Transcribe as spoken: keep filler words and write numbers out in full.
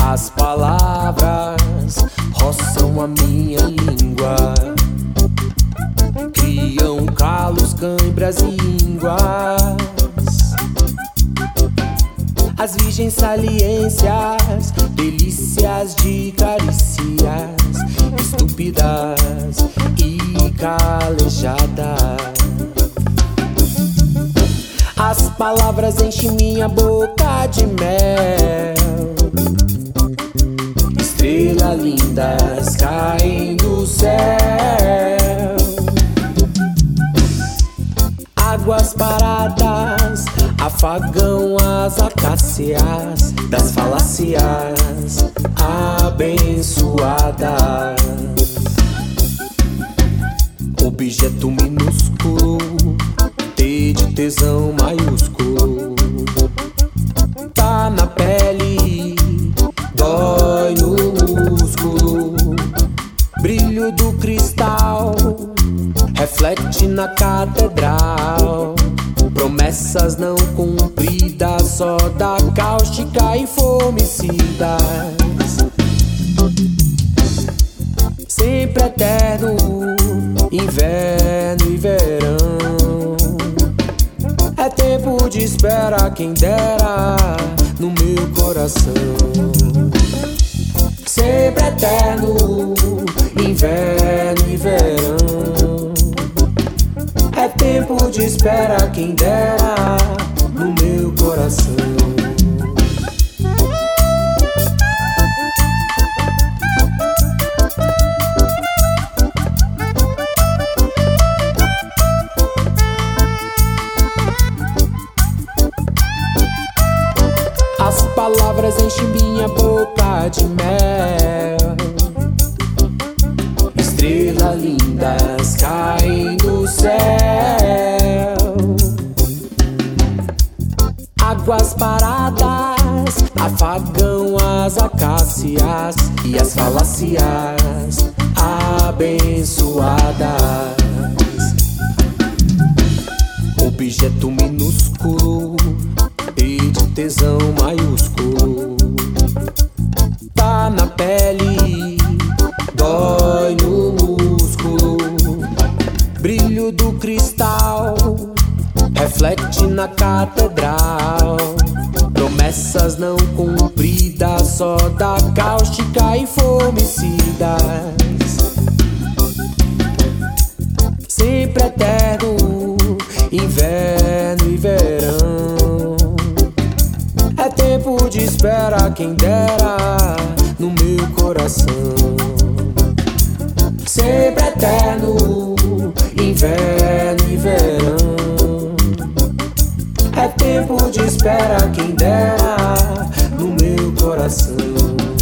As palavras roçam a minha língua, criam calos, cãibras e ínguas. As virgens saliências, delícias de carícias, estúpidas e calejadas. As palavras enchem minha boca de mel, estrelas lindas caem do céu. Águas paradas afagam as acácias das falácias abençoadas. Objeto minúsculo, T de tesão maiúsculo, tá na pele, dói no músculo. Brilho do cristal reflete na catedral. Promessas não cumpridas, só da cáustica e fomicidas. Sempre eterno, inverno e verão. É tempo de espera, quem dera, no meu coração. Sempre eterno, inverno e verão. É tempo de espera, quem dera, no meu coração. As palavras enchem minha boca de mel, estrelas lindas caem do céu. Águas paradas afagam as acácias e as falácias abençoadas. Objeto minúsculo, T de tesão maiúsculo, tá na pele, dói no músculo. Brilho do cristal reflete na catedral. Promessas não cumpridas, só da cáustica e fomicidas. Sempre eterno, inverno e verão. É tempo de espera, quem dera, no meu coração. Sempre eterno, inverno e verão. É tempo de espera, quem dera, no meu coração.